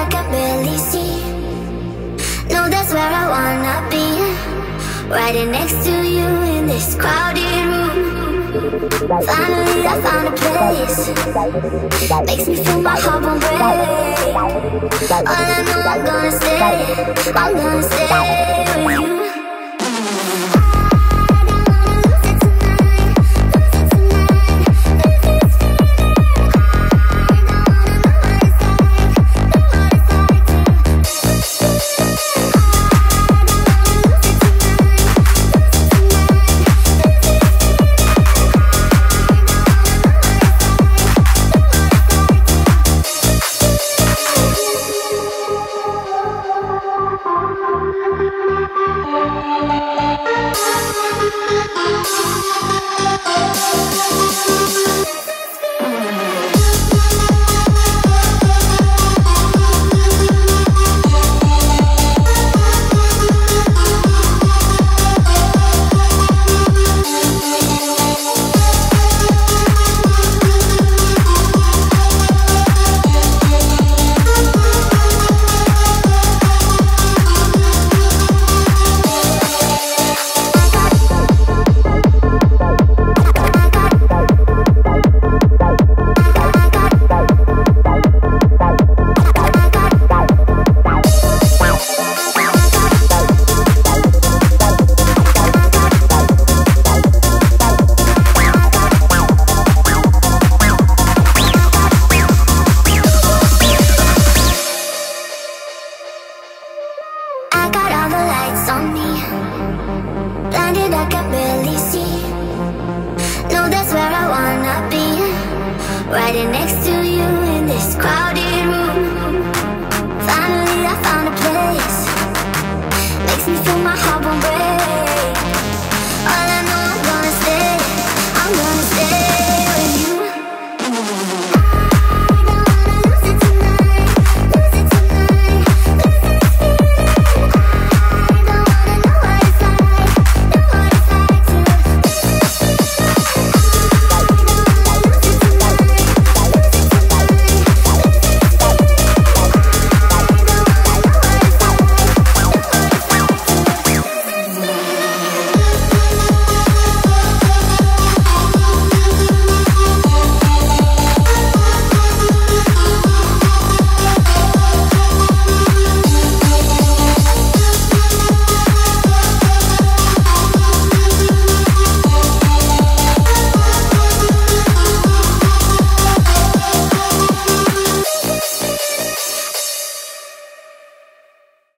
I can barely see. No, that's where I wanna be, riding next to you in this crowded room. Finally I found a place, makes me feel my heart won't break. All I know, I'm gonna stay with you. Blinded, I can barely see. No, that's where I wanna be, riding next to you in this crowded